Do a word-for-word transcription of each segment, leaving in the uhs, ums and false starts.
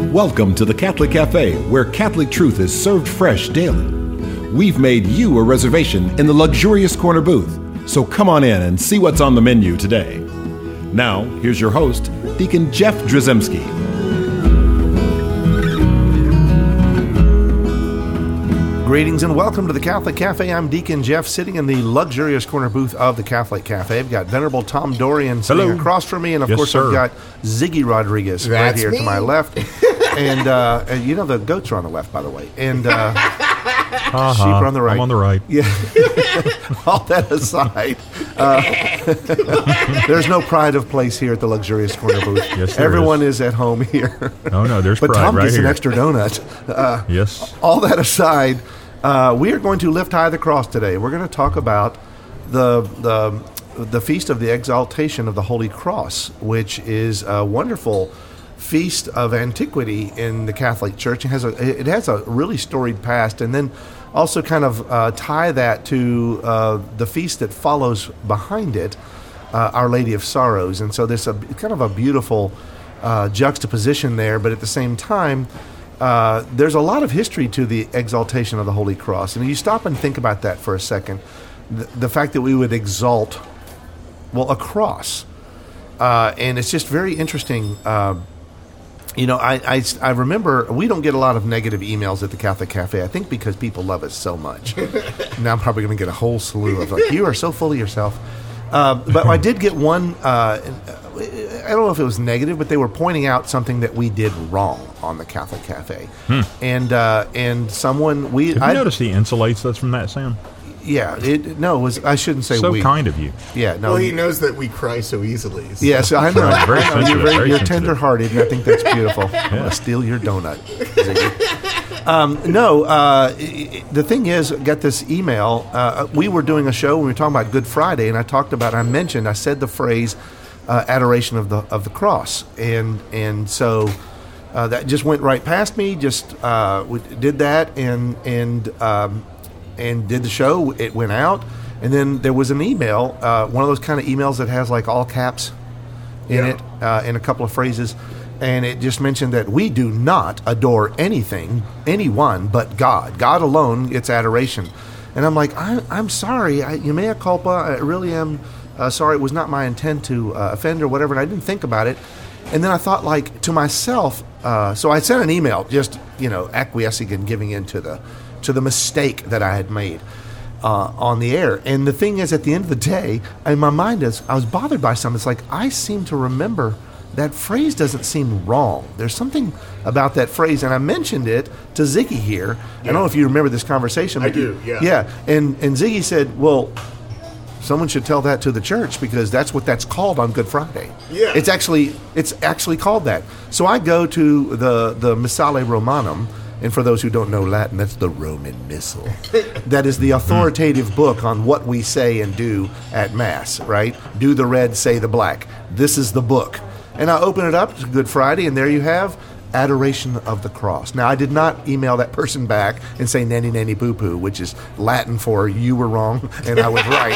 Welcome to the Catholic Cafe, where Catholic truth is served fresh daily. We've made you a reservation in the luxurious corner booth, so come on in and see what's on the menu today. Now, here's your host, Deacon Jeff Drzymski. Greetings and welcome to the Catholic Cafe. I'm Deacon Jeff, sitting in the luxurious corner booth of the Catholic Cafe. I've got Venerable Tom Dorian sitting Hello. across from me, and of Yes, course sir. I've got Ziggy Rodriguez right That's here me. to my left. and, uh, and you know the goats are on the left, by the way. And uh, Uh-huh. sheep are on the right. I'm on the right. Yeah. All that aside, uh, there's no pride of place here at the luxurious corner booth. Yes, there Everyone is. is at home here. Oh, no, there's But pride Tom right gets here. an extra donut. Uh, Yes. all that aside, uh, we are going to lift high the cross today. We're going to talk about the the the feast of the exaltation of the Holy Cross, which is a wonderful feast of antiquity in the Catholic Church. It has a it has a really storied past, and then also kind of uh, tie that to uh, the feast that follows behind it, uh, Our Lady of Sorrows. And so there's a kind of a beautiful uh, juxtaposition there, but at the same time, Uh, there's a lot of history to the exaltation of the Holy Cross. And you stop and think about that for a second. The, the fact that we would exalt, well, a cross. Uh, and it's just very interesting. Uh, you know, I, I, I remember we don't get a lot of negative emails at the Catholic Cafe, I think because people love us so much. Now I'm probably going to get a whole slew of, like, you are so full of yourself. Uh, but I did get one, uh, I don't know if it was negative, but they were pointing out something that we did wrong on the Catholic Cafe. Hmm. And uh, and someone, we... Have you I, noticed he insulates us from that, Sam? Yeah, it, no, it was, I shouldn't say So we. kind of you. Yeah, no. Well, he knows that we cry so easily. So. Yeah, so I know. Right, very I know. sensitive, You're, very, very you're sensitive. tender-hearted, and I think that's beautiful. I'm going to steal your donut, Ziggy. um, no, uh, i- i- the thing is, I got this email. Uh, we were doing a show, and we were talking about Good Friday, and I talked about, I mentioned, I said the phrase, uh, adoration of the of the cross. And, and so uh, that just went right past me, just uh, we did that, and, and, um, and did the show. It went out. And then there was an email, uh, one of those kind of emails that has like all caps in Yeah. it, uh, and a couple of phrases. And it just mentioned that we do not adore anything, anyone but God. God alone gets adoration. And I'm like, I, I'm sorry, I, you mea culpa, I really am uh, sorry. It was not my intent to uh, offend or whatever. And I didn't think about it. And then I thought, like, to myself, uh, so I sent an email just, you know, acquiescing and giving in to the, to the mistake that I had made. Uh, on the air. And the thing is, at the end of the day, in my mind is, I was bothered by something. It's like, I seem to remember that phrase doesn't seem wrong. There's something about that phrase, and I mentioned it to Ziggy here. I don't know if you remember this conversation. I but do, you- yeah. Yeah, and, and Ziggy said, well, someone should tell that to the church because that's what that's called on Good Friday. Yeah. It's actually, it's actually called that. So I go to the, the Missale Romanum. And for those who don't know Latin, that's the Roman Missal. That is the authoritative book on what we say and do at Mass, right? Do the red, say the black. This is the book. And I open it up, it's Good Friday, and there you have Adoration of the Cross. Now, I did not email that person back and say nanny nanny poo poo, which is Latin for you were wrong and I was right.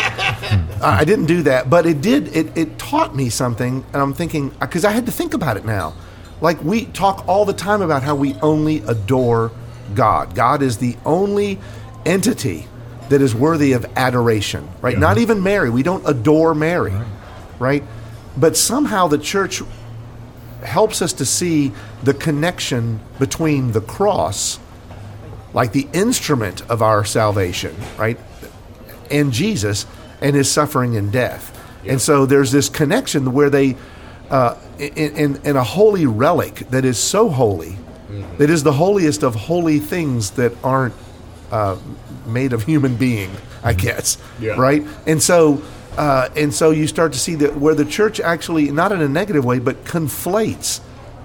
I didn't do that, but it did, it, it taught me something, and I'm thinking, because I had to think about it now. Like, we talk all the time about how we only adore God. God is the only entity that is worthy of adoration, right? Yeah. Not even Mary. We don't adore Mary, right. right? But somehow the church helps us to see the connection between the cross, like the instrument of our salvation, right? And Jesus and his suffering and death. And so there's this connection where they... Uh, in, in, in a holy relic that is so holy, mm-hmm. that is the holiest of holy things that aren't uh, made of human being, I guess, Yeah. right? And so, uh, and so you start to see that where the church actually, not in a negative way, but conflates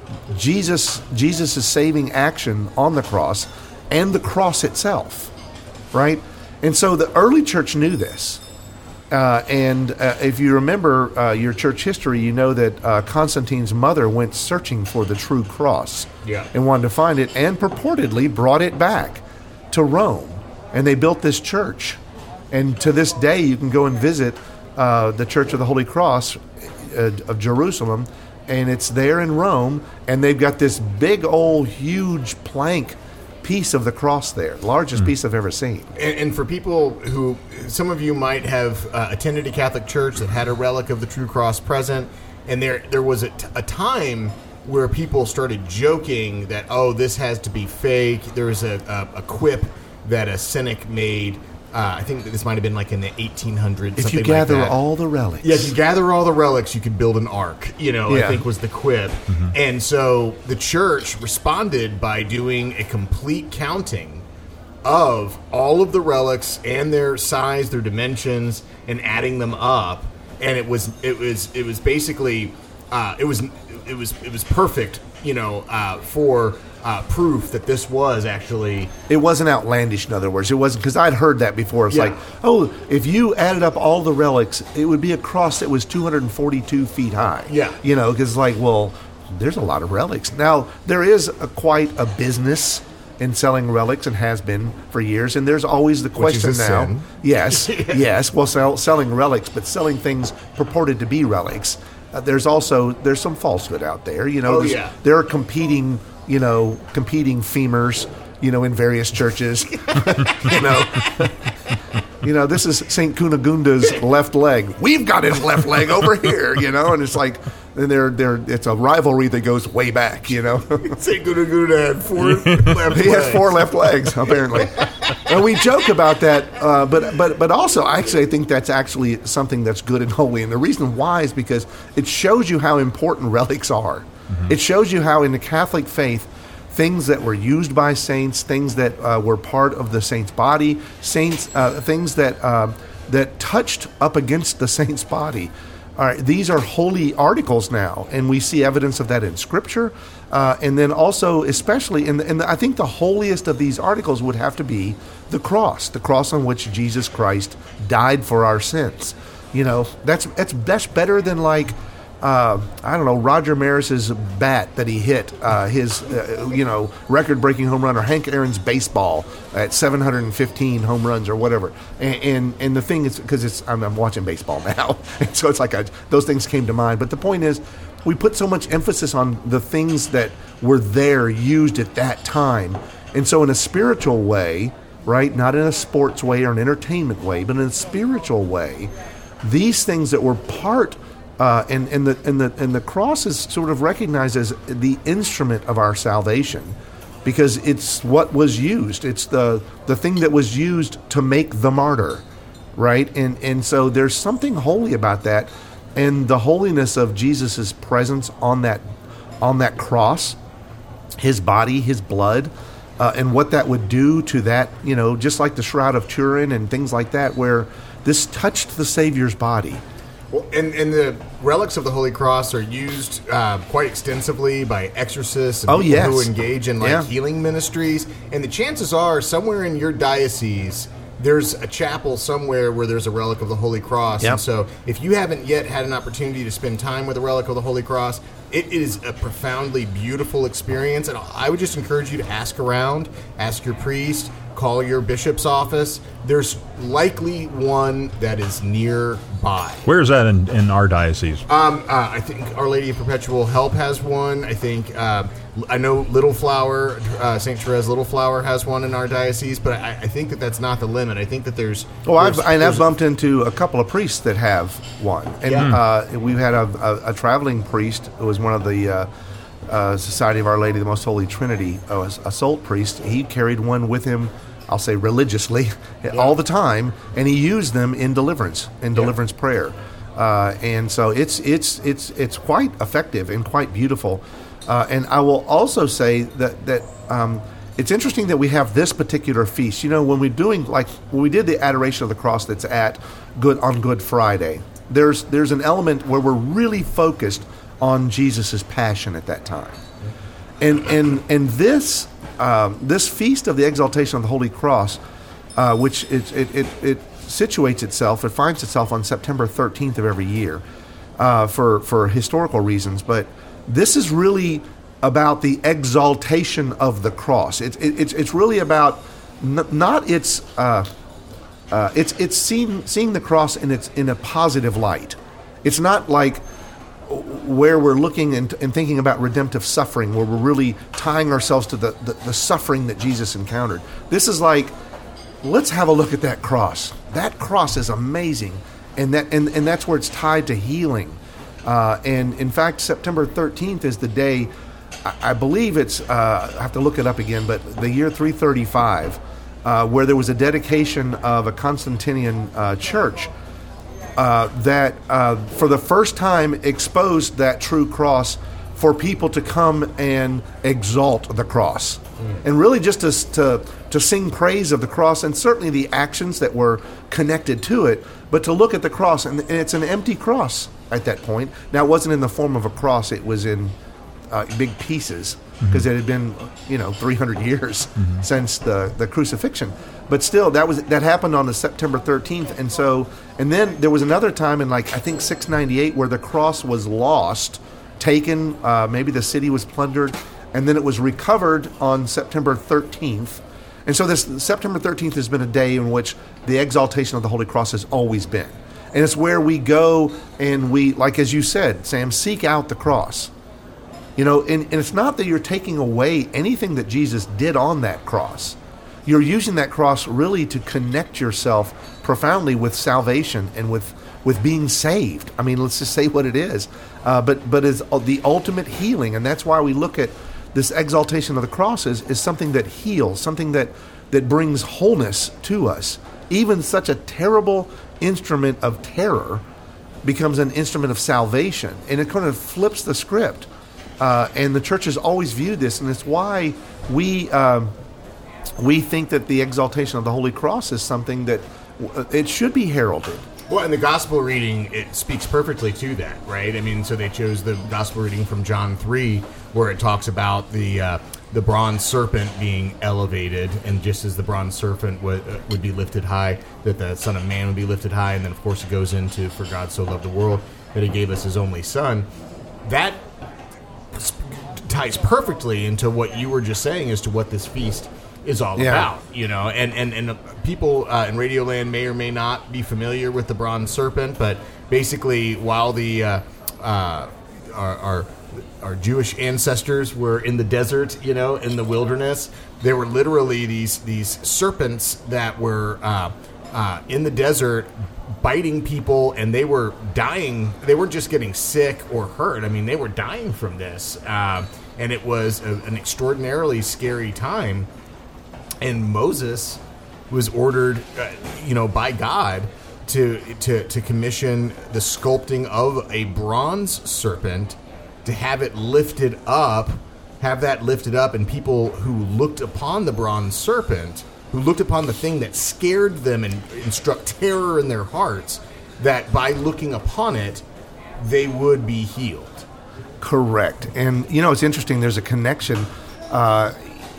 Jesus, Jesus' saving action on the cross and the cross itself, right? And so the early church knew this. Uh, and uh, if you remember uh, your church history, you know that uh, Constantine's mother went searching for the true cross Yeah. and wanted to find it, and purportedly brought it back to Rome. And they built this church. And to this day, you can go and visit uh, the Church of the Holy Cross uh, of Jerusalem and it's there in Rome, and they've got this big old huge plank piece of the cross there, largest mm. piece I've ever seen. And, and for people who, some of you might have uh, attended a Catholic church that had a relic of the true cross present, and there there was a, t- a time where people started joking that, oh, this has to be fake. There was a, a, a quip that a cynic made. Uh, I think that this might have been like in the eighteen hundreds. If you gather like all the relics. Yeah, if you gather all the relics, you could build an ark, you know, yeah. I think was the quip. Mm-hmm. And so the church responded by doing a complete counting of all of the relics and their size, their dimensions, and adding them up. And it was it was it was basically uh, it was it was it was perfect, you know, uh, for uh, proof that this was actually. It wasn't outlandish. In other words, it wasn't, because I'd heard that before. It's yeah. like, oh, if you added up all the relics, it would be a cross that was two hundred forty-two feet high. Yeah, you know, because like, well, there's a lot of relics. Now there is a, quite a business in selling relics, and has been for years. And there's always the question Which is a now. sin. Yes, yes. Well, sell, selling relics, but selling things purported to be relics. Uh, there's also there's some falsehood out there. You know, oh, yeah. there are competing, you know, competing femurs, you know, in various churches. you know, you know, this is Saint Cunegunda's left leg. We've got his left leg over here. You know, and it's like. And they're, they're, it's a rivalry that goes way back, you know. Saint Cunegunda had four left legs. He has four left legs, apparently. And we joke about that, uh, but but but also, actually, I think that's actually something that's good and holy. And the reason why is because it shows you how important relics are. Mm-hmm. It shows you how in the Catholic faith, things that were used by saints, things that uh, were part of the saint's body, saints, uh, things that uh, that touched up against the saint's body. All right, these are holy articles now, and we see evidence of that in Scripture. Uh, and then also, especially, in the, in the, I think the holiest of these articles would have to be the cross, the cross on which Jesus Christ died for our sins. You know, that's that's, that's better than like, uh, I don't know, Roger Maris's bat that he hit, uh, his, uh, you know, record-breaking home run, or Hank Aaron's baseball at seven hundred fifteen home runs or whatever. And and, and the thing is, because it's I'm, I'm watching baseball now, and so it's like a, those things came to mind. But the point is, we put so much emphasis on the things that were there, used at that time. And so in a spiritual way, right, not in a sports way or an entertainment way, but in a spiritual way, these things that were part Uh, and, and the and the and the cross is sort of recognized as the instrument of our salvation, because it's what was used. It's the the thing that was used to make the martyr, right? And and so there's something holy about that, and the holiness of Jesus's presence on that on that cross, his body, his blood, uh, and what that would do to that, you know, just like the Shroud of Turin and things like that, where this touched the Savior's body. Well, and, and the relics of the Holy Cross are used uh, quite extensively by exorcists and oh, people yes. who engage in like yeah. healing ministries. And the chances are, somewhere in your diocese, there's a chapel somewhere where there's a relic of the Holy Cross. Yep. And so if you haven't yet had an opportunity to spend time with a relic of the Holy Cross, it is a profoundly beautiful experience. And I would just encourage you to ask around, ask your priest, call your bishop's office. There's likely one that is nearby. Where is that in, in our diocese? Um, uh, I think Our Lady of Perpetual Help has one. I think uh, I know Little Flower, uh, Saint Therese Little Flower has one in our diocese, but I, I think that that's not the limit. I think that there's. Well, there's, I've and there's I've bumped into a couple of priests that have one, and Yeah. uh, we've had a, a, a traveling priest who was one of the. Uh, uh, Society of Our Lady of the Most Holy Trinity, uh, a Assault priest. He carried one with him, I'll say religiously, yeah. all the time, and he used them in deliverance, in deliverance yeah. prayer. Uh, and so it's it's it's it's quite effective and quite beautiful. Uh, and I will also say that that um, it's interesting that we have this particular feast. You know, when we're doing like when we did the Adoration of the Cross that's at Good on Good Friday, there's there's an element where we're really focused on Jesus's passion at that time, and and and this. Um, this feast of the Exaltation of the Holy Cross, uh, which it, it, it, it situates itself, it finds itself on September thirteenth of every year uh, for, for historical reasons, but this is really about the exaltation of the cross. It, it, it's, it's really about n- not its, uh, uh, it's, it's seeing, seeing the cross in, its, in a positive light. It's not like where we're looking and, and thinking about redemptive suffering, where we're really tying ourselves to the, the, the suffering that Jesus encountered. This is like, let's have a look at that cross. That cross is amazing, and that and, and that's where it's tied to healing. Uh, and in fact, September thirteenth is the day, I, I believe it's, uh, I have to look it up again, but the year three thirty-five, uh, where there was a dedication of a Constantinian uh, church uh, that uh, for the first time exposed that true cross for people to come and exalt the cross. Mm. And really just to, to to sing praise of the cross, and certainly the actions that were connected to it, but to look at the cross, and, and it's an empty cross at that point. Now, it wasn't in the form of a cross, it was in uh, big pieces, because mm-hmm. it had been, you know, three hundred years mm-hmm. since the, the crucifixion. But still, that was that happened on the September thirteenth, and so, and then there was another time in, like, I think six ninety-eight, where the cross was lost, taken, uh, maybe the city was plundered, and then it was recovered on September thirteenth. And so this September thirteenth has been a day in which the exaltation of the Holy Cross has always been. And it's where we go and we, like as you said, Sam, seek out the cross. You know, and, and it's not that you're taking away anything that Jesus did on that cross. You're using that cross really to connect yourself profoundly with salvation and with, with being saved. I mean, let's just say what it is. Uh, but but it's the ultimate healing, and that's why we look at this exaltation of the cross is, is something that heals, something that, that brings wholeness to us. Even such a terrible instrument of terror becomes an instrument of salvation, and it kind of flips the script. Uh, and the church has always viewed this, and it's why we um, we think that the exaltation of the Holy Cross is something that it should be heralded. Well, in the gospel reading, it speaks perfectly to that, right? I mean, so they chose the gospel reading from John three, where it talks about the uh, the bronze serpent being elevated, and just as the bronze serpent would, uh, would be lifted high, that the Son of Man would be lifted high, and then, of course, it goes into, for God so loved the world, that he gave us his only Son. That ties perfectly into what you were just saying as to what this feast is all yeah. about, you know, and, and, and people uh, in Radioland may or may not be familiar with the bronze serpent, but basically while the uh, uh, our, our our Jewish ancestors were in the desert, you know, in the wilderness, there were literally these these serpents that were uh, uh, in the desert biting people, and they were dying. They weren't just getting sick or hurt. I mean, they were dying from this, uh, and it was a, an extraordinarily scary time. And Moses was ordered, uh, you know, by God to, to to commission the sculpting of a bronze serpent, to have it lifted up, have that lifted up, and people who looked upon the bronze serpent, who looked upon the thing that scared them and, and struck terror in their hearts, that by looking upon it, they would be healed. Correct. And, you know, it's interesting, there's a connection. Uh,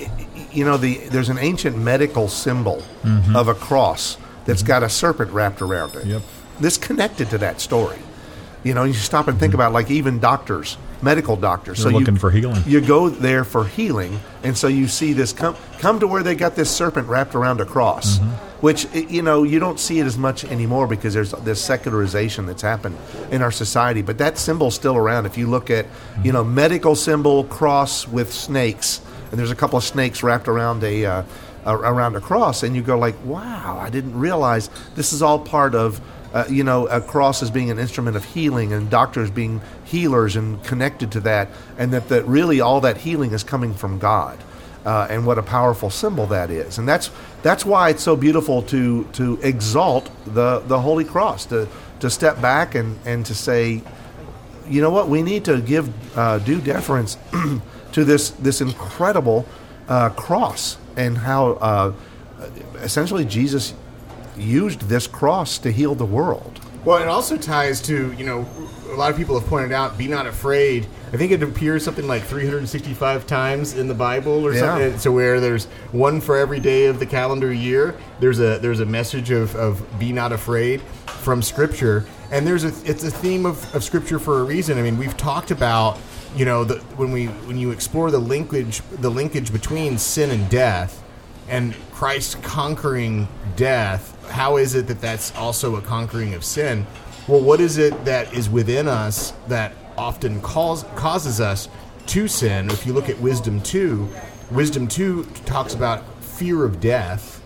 you know, the there's an ancient medical symbol mm-hmm. of a cross that's mm-hmm. got a serpent wrapped around it. Yep. This connected to that story. You know, you stop and think mm-hmm. about, like, even doctors, medical doctors. They're so looking you, for healing. You go there for healing, and so you see this come come to where they got this serpent wrapped around a cross, mm-hmm. which, you know, you don't see it as much anymore because there's this secularization that's happened in our society. But that symbol's still around. If you look at, mm-hmm. you know, medical symbol, cross with snakes, and there's a couple of snakes wrapped around a uh, around a cross, and you go like, wow, I didn't realize this is all part of, uh, you know, a cross as being an instrument of healing, and doctors being healers and connected to that, and that, that really all that healing is coming from God, uh, and what a powerful symbol that is. And that's that's why it's so beautiful to to exalt the, the Holy Cross, to, to step back and, and to say, you know what, we need to give uh, due deference to this this incredible uh, cross, and how uh, essentially Jesus used this cross to heal the world. Well, it also ties to, you know, a lot of people have pointed out, be not afraid. I think it appears something like three hundred sixty-five times in the Bible or yeah. something. So where there's one for every day of the calendar year, there's a there's a message of, of be not afraid from Scripture. And there's a it's a theme of, of Scripture for a reason. I mean, we've talked about, you know, the, when we when you explore the linkage the linkage between sin and death, and Christ conquering death, how is it that that's also a conquering of sin? Well, what is it that is within us that often cause, causes us to sin. If you look at Wisdom two, Wisdom two talks about fear of death,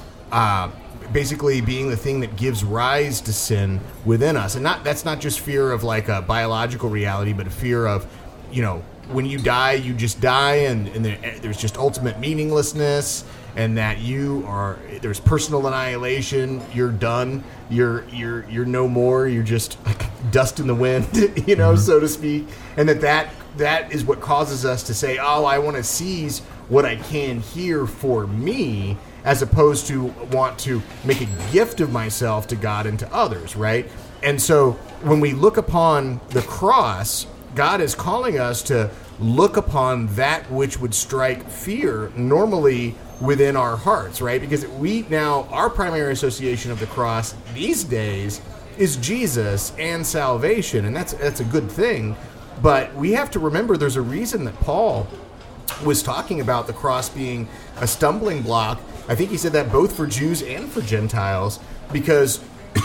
uh, basically being the thing that gives rise to sin within us. And not that's not just fear of like a biological reality, but a fear of, you know, when you die, you just die, and, and there, there's just ultimate meaninglessness, and that you are there's personal annihilation. You're done. You're you're you're no more. You're just dust in the wind, you know, mm-hmm. so to speak. And that, that that is what causes us to say, "Oh, I want to seize what I can here for me," as opposed to want to make a gift of myself to God and to others, right? And so when we look upon the cross, God is calling us to look upon that which would strike fear normally within our hearts, right? Because we now, our primary association of the cross these days is Jesus and salvation, and that's that's a good thing. But we have to remember there's a reason that Paul was talking about the cross being a stumbling block. I think he said that both for Jews and for Gentiles, because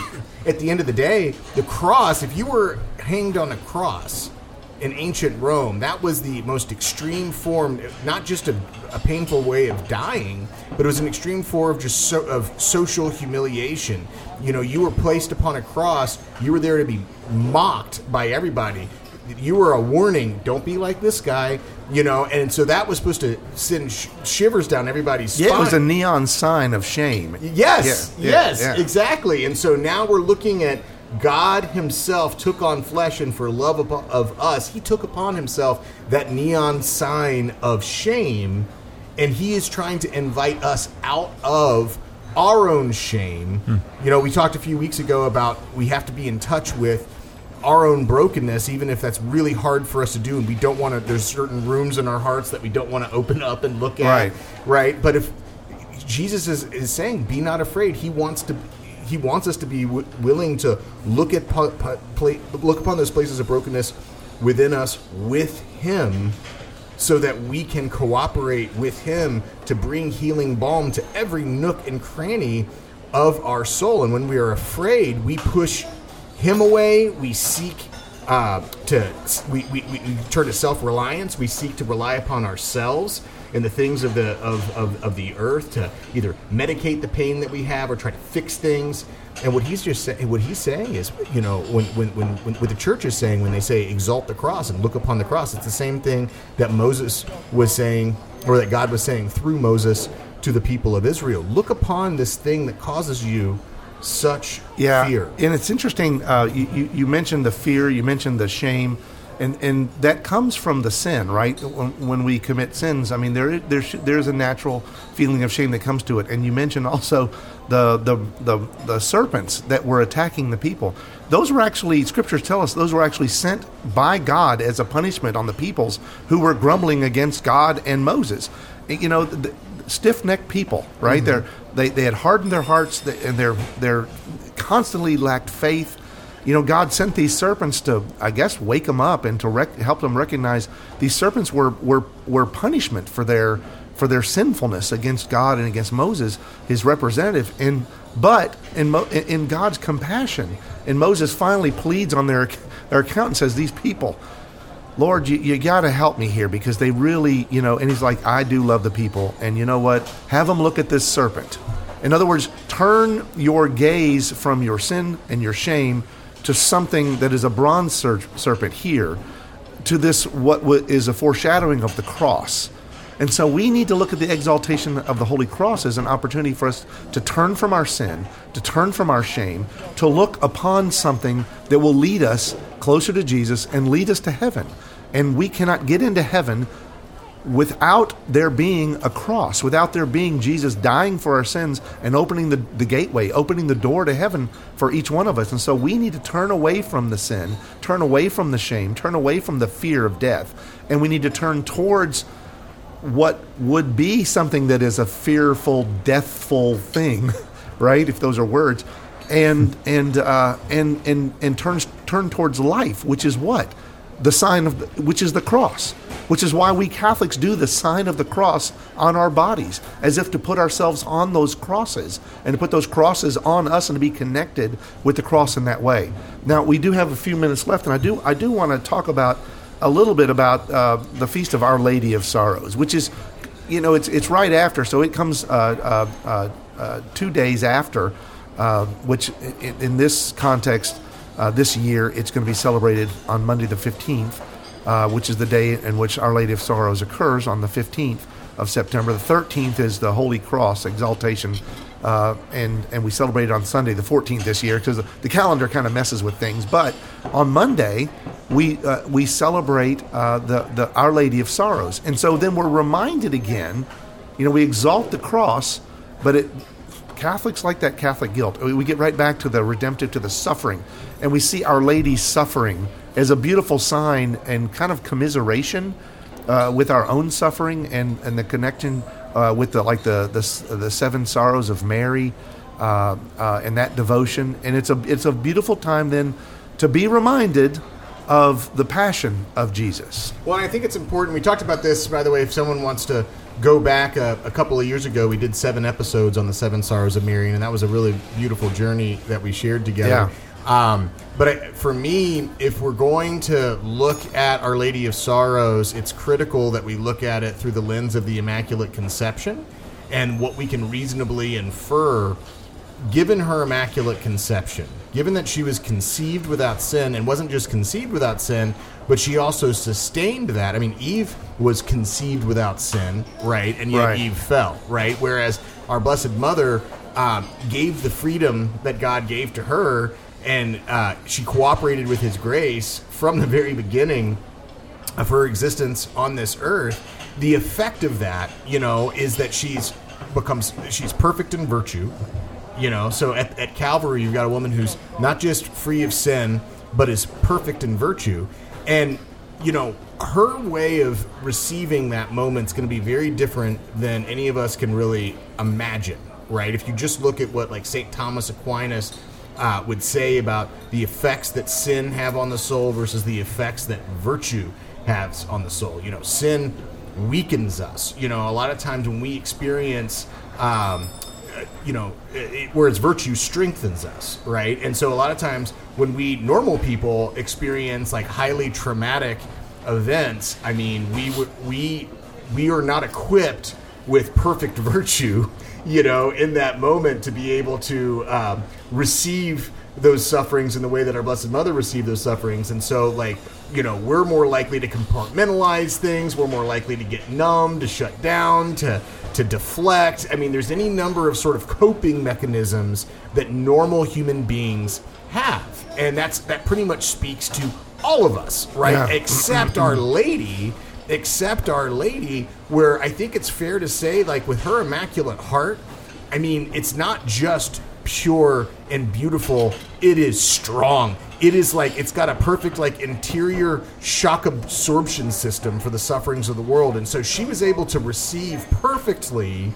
at the end of the day, the cross, if you were hanged on a cross in ancient Rome, that was the most extreme form, not just a, a painful way of dying, but it was an extreme form of just so, of social humiliation. You know, you were placed upon a cross, you were there to be mocked by everybody. You were a warning, don't be like this guy, you know, and so that was supposed to send sh- shivers down everybody's spine. Yeah, it was a neon sign of shame. Yes, yeah, yes, yeah, yeah. exactly. And so now we're looking at God himself took on flesh, and for love of, of us, he took upon himself that neon sign of shame, and he is trying to invite us out of our own shame. Hmm. You know, we talked a few weeks ago about we have to be in touch with our own brokenness, even if that's really hard for us to do, and we don't want to, there's certain rooms in our hearts that we don't want to open up and look at, right? right? But if Jesus is, is saying, be not afraid, he wants to, he wants us to be w- willing to look at pu- pu- pla- look upon those places of brokenness within us with him, so that we can cooperate with him to bring healing balm to every nook and cranny of our soul. And when we are afraid, we push him away, we seek uh, to we, we, we turn to self-reliance, we seek to rely upon ourselves and the things of the of, of, of the earth to either medicate the pain that we have or try to fix things. And what he's just saying, what he's saying is, you know, when, when when when what the church is saying when they say exalt the cross and look upon the cross, it's the same thing that Moses was saying, or that God was saying through Moses to the people of Israel. Look upon this thing that causes you such yeah, fear. And it's interesting, uh, you, you, you mentioned the fear, you mentioned the shame, and, and that comes from the sin, right? When, when we commit sins, I mean, there there's there's a natural feeling of shame that comes to it. And you mentioned also the the the, the serpents that were attacking the people. Those were actually, scriptures tell us, those were actually sent by God as a punishment on the peoples who were grumbling against God and Moses. You know, the, stiff-necked people, right? Mm-hmm. They're, they they had hardened their hearts, and they're they're constantly lacked faith. You know, God sent these serpents to, I guess, wake them up and to rec- help them recognize these serpents were, were were punishment for their for their sinfulness against God and against Moses, his representative. And but in Mo- in God's compassion, and Moses finally pleads on their their account and says, "These people, Lord, you, you got to help me here, because they really, you know," and he's like, "I do love the people. And you know what? Have them look at this serpent." In other words, turn your gaze from your sin and your shame to something that is a bronze ser- serpent here, to this, what w- is a foreshadowing of the cross. And so we need to look at the exaltation of the Holy Cross as an opportunity for us to turn from our sin, to turn from our shame, to look upon something that will lead us closer to Jesus and lead us to heaven. And we cannot get into heaven without there being a cross, without there being Jesus dying for our sins and opening the, the gateway, opening the door to heaven for each one of us. And so we need to turn away from the sin, turn away from the shame, turn away from the fear of death, and we need to turn towards what would be something that is a fearful, deathful thing, right? If those are words, and and uh, and and and turn turn towards life, which is what? the sign of, the, which is the cross, which is why we Catholics do the sign of the cross on our bodies, as if to put ourselves on those crosses and to put those crosses on us and to be connected with the cross in that way. Now, we do have a few minutes left, and I do I do want to talk about a little bit about uh, the Feast of Our Lady of Sorrows, which is, you know, it's it's right after, so it comes uh, uh, uh, uh, two days after, uh, which in, in this context, uh, this year, it's going to be celebrated on Monday the fifteenth, uh, which is the day in which Our Lady of Sorrows occurs on the fifteenth of September. The thirteenth is the Holy Cross Exaltation, uh, and, and we celebrate it on Sunday the fourteenth this year, because the, the calendar kind of messes with things. But on Monday, we uh, we celebrate uh, the, the Our Lady of Sorrows. And so then we're reminded again, you know, we exalt the cross, but it Catholics like that Catholic guilt. We get right back to the redemptive, to the suffering. And we see Our Lady's suffering as a beautiful sign and kind of commiseration uh, with our own suffering, and, and the connection uh, with the like the, the the seven sorrows of Mary uh, uh, and that devotion. And it's a it's a beautiful time then to be reminded of the passion of Jesus. Well, I think it's important. We talked about this, by the way, if someone wants to go back a, a couple of years ago, we did seven episodes on the seven sorrows of Mary, and that was a really beautiful journey that we shared together. Yeah. Um, but I, for me, if we're going to look at Our Lady of Sorrows, it's critical that we look at it through the lens of the Immaculate Conception and what we can reasonably infer, given her Immaculate Conception, given that she was conceived without sin, and wasn't just conceived without sin, but she also sustained that. I mean, Eve was conceived without sin, right? And yet Right. Eve fell, right? Whereas our Blessed Mother um, gave the freedom that God gave to her, and uh, she cooperated with his grace from the very beginning of her existence on this earth. The effect of that, you know, is that she's becomes she's perfect in virtue. You know, so at, at Calvary, you've got a woman who's not just free of sin, but is perfect in virtue. And, you know, her way of receiving that moment is going to be very different than any of us can really imagine, right? If you just look at what, like, Saint Thomas Aquinas uh, would say about the effects that sin have on the soul versus the effects that virtue has on the soul. You know, sin weakens us. You know, a lot of times when we experience... Um, you know, it, whereas virtue strengthens us, right? And so a lot of times when we normal people experience like highly traumatic events, I mean, we we we are not equipped with perfect virtue, you know, in that moment to be able to um, receive those sufferings in the way that our Blessed Mother received those sufferings. And so, like, you know, we're more likely to compartmentalize things. We're more likely to get numb, to shut down, to to deflect. I mean, there's any number of sort of coping mechanisms that normal human beings have. And that's that pretty much speaks to all of us, right? Yeah. Except Our Lady, except Our Lady, where I think it's fair to say, like, with her Immaculate Heart, I mean, it's not just pure and beautiful, it is strong. It is like, it's got a perfect like interior shock absorption system for the sufferings of the world. And so she was able to receive perfectly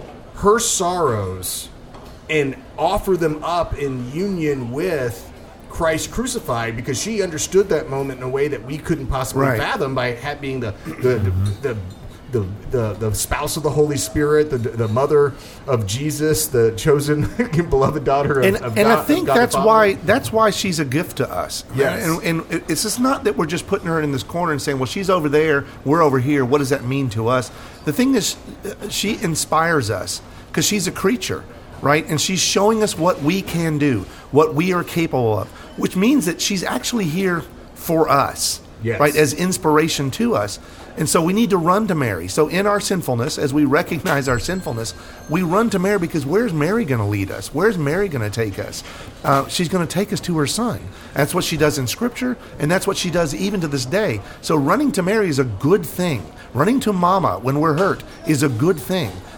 her sorrows and offer them up in union with Christ crucified, because she understood that moment in a way that we couldn't possibly Right. fathom by ha- being the the, the, the The, the the spouse of the Holy Spirit, the the mother of Jesus, the chosen beloved daughter of, and, of and God. I think of God the that's Father. why that's why she's a gift to us. Yes. And, and it's just not that we're just putting her in this corner and saying, well, she's over there, we're over here. What does that mean to us? The thing is, she inspires us because she's a creature, right? And she's showing us what we can do, what we are capable of, which means that she's actually here for us, Yes. right, as inspiration to us. And so we need to run to Mary. So in our sinfulness, as we recognize our sinfulness, we run to Mary, because where's Mary going to lead us? Where's Mary going to take us? Uh, she's going to take us to her Son. That's what she does in Scripture, and that's what she does even to this day. So running to Mary is a good thing. Running to Mama when we're hurt is a good thing.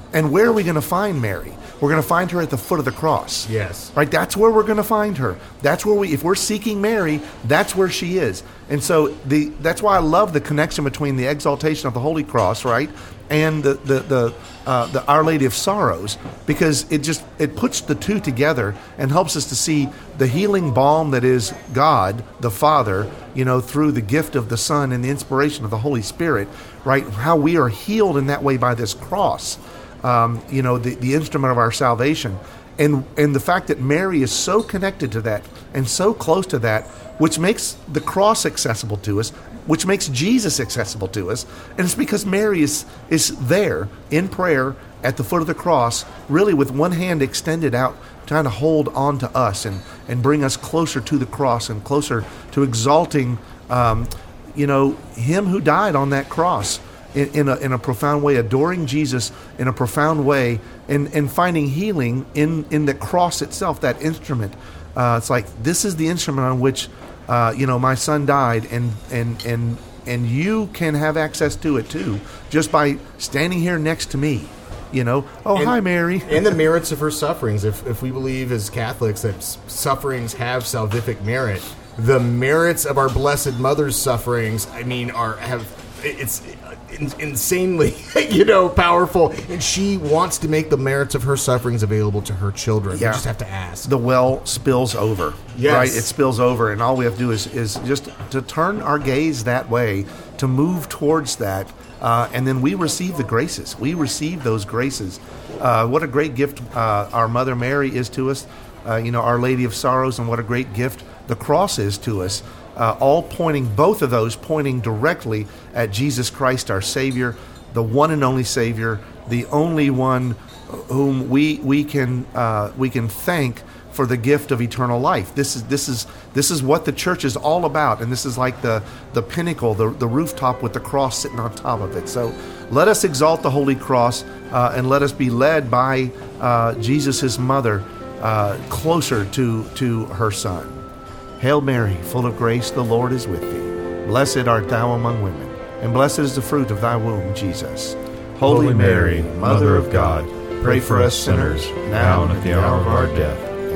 And where are we going to find Mary? We're going to find her at the foot of the cross. Yes. Right? That's where we're going to find her. That's where we, if we're seeking Mary, that's where she is. And so the that's why I love the connection between the exaltation of the Holy Cross, right, and the the the, uh, the Our Lady of Sorrows, because it just it puts the two together and helps us to see the healing balm that is God the Father, you know, through the gift of the Son and the inspiration of the Holy Spirit, right? How we are healed in that way by this cross. Um, you know, the, the instrument of our salvation. And and the fact that Mary is so connected to that and so close to that, which makes the cross accessible to us, which makes Jesus accessible to us. And it's because Mary is, is there in prayer at the foot of the cross, really with one hand extended out, trying to hold on to us and, and bring us closer to the cross and closer to exalting, um, you know, him who died on that cross. In, in, a, in a profound way, adoring Jesus in a profound way, and, and finding healing in, in the cross itself, that instrument. Uh, it's like, this is the instrument on which, uh, you know, my son died, and, and, and, and you can have access to it too, just by standing here next to me. You know, oh, and, hi, Mary. And the merits of her sufferings. If, if we believe as Catholics that s- sufferings have salvific merit, the merits of our Blessed Mother's sufferings, I mean, are have it's insanely, you know, powerful, and she wants to make the merits of her sufferings available to her children. Yeah. We just have to ask. The well spills over, yes. right? It spills over, and all we have to do is, is just to turn our gaze that way, to move towards that, uh, and then we receive the graces. We receive those graces. Uh, what a great gift uh, our Mother Mary is to us, uh, you know, Our Lady of Sorrows, and what a great gift the cross is to us. Uh, all pointing, both of those pointing directly at Jesus Christ, our Savior, the one and only Savior, the only one whom we we can uh, we can thank for the gift of eternal life. This is this is this is what the church is all about, and this is like the the pinnacle, the the rooftop with the cross sitting on top of it. So let us exalt the Holy Cross, uh, and let us be led by uh, Jesus, His mother, uh, closer to to her Son. Hail Mary, full of grace, the Lord is with thee. Blessed art thou among women, and blessed is the fruit of thy womb, Jesus. Holy, Holy Mary, Mother of God, pray for us sinners, now and at the hour of our death.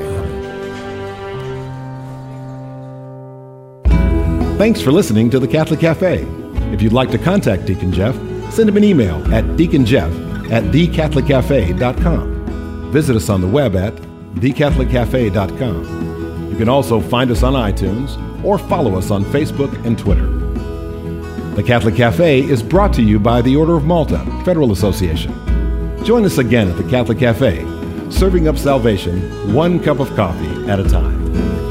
Amen. Thanks for listening to the Catholic Cafe. If you'd like to contact Deacon Jeff, send him an email at deaconjeff at the catholic cafe dot com. Visit us on the web at the catholic cafe dot com. You can also find us on iTunes or follow us on Facebook and Twitter. The Catholic Cafe is brought to you by the Order of Malta Federal Association. Join us again at the Catholic Cafe, serving up salvation one cup of coffee at a time.